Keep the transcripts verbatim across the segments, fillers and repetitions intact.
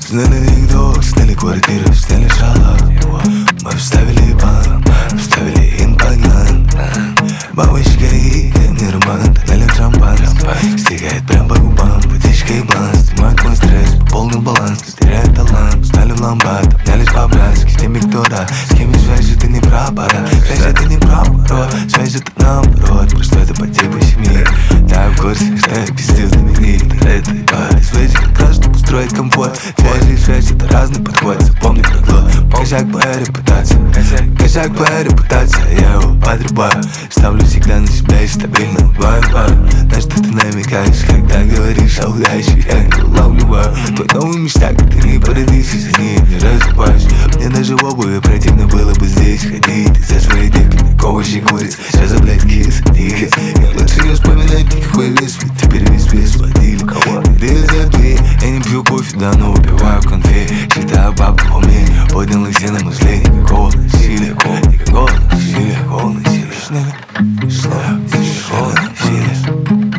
Сняли дом, сняли квартиру, сняли шалаш. Мы вставили бан, вставили импаган. Бабочка и не роман, налил шампан. Стигает прям по губам, водичка и бланс. Снимает мой стресс, по полный баланс. Теряет талант, стали в ломбард. Обнялись по-братски, с теми, кто рад. С кем связь, это не про аппарат. Связь, это не про оборот. Связь, это наоборот, просто это по типу семьи. Да, в курсе, что я пиздец знаменит. Это и пара, связь как раз, чтобы устроить комфорт. Связь и связь, это разный подход. Запомни правило, косяк по репутации. Косяк по репутации, я его подрубаю. Ставлю всегда на себя и стабильно убиваю пару. На что ты намекаешь, когда говоришь о удаче. Я не улавливаю твой новый мечта, как ты не породись, и за ней не разбиваешь. Мне даже в обуви противно было бы здесь ходить. Из-за своей девки, как овощи куриц. Сейчас за блядь кис, тихо. Я лучше не вспоминать никакой вес, ведь теперь весь вес водил. Ты забей, я не пью кофе, да, но убиваю конфет. Считаю бабку в уме, поднял их все на мысли. Никакого насилия, никакого насилия, никакого насилия. Сняли, никакого насилия.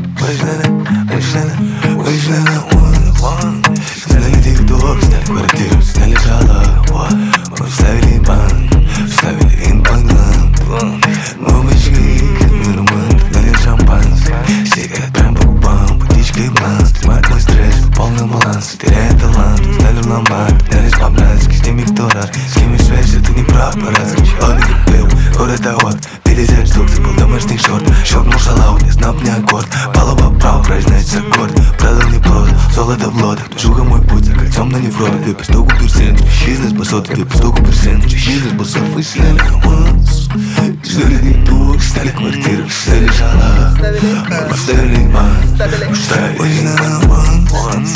Вышли, вышли на улицу. Сняли тик-ток, сняли квартиру, сняли шалаш. Мы вставили бан, вставили импаган. Бабочки, как норман, налил шампанское. Стигает прям по губам, водичка и бланс. Снимает мой стресс, полный баланс. Теряет талант, стали в ломбард. Обнялись по-братски, с теми, кто рад. С кем связь, это не про аппарат. Он не пил, город вот. пятьдесят штук, забыл домашний шорт. Щелкнул шалаут, не знал мне аккорд. Палова право произносится аккорд. Продал, не продал, золото в лодах. Движуха мой путь, за кольцом, но не в рот. Две пистоку персент, бизнес басот. Две пистоку персент, бизнес басот. Мы сняли аванс, сняли дом, сняли квартиру, сняли шалаш. Мы поставили бан, вставили импаган.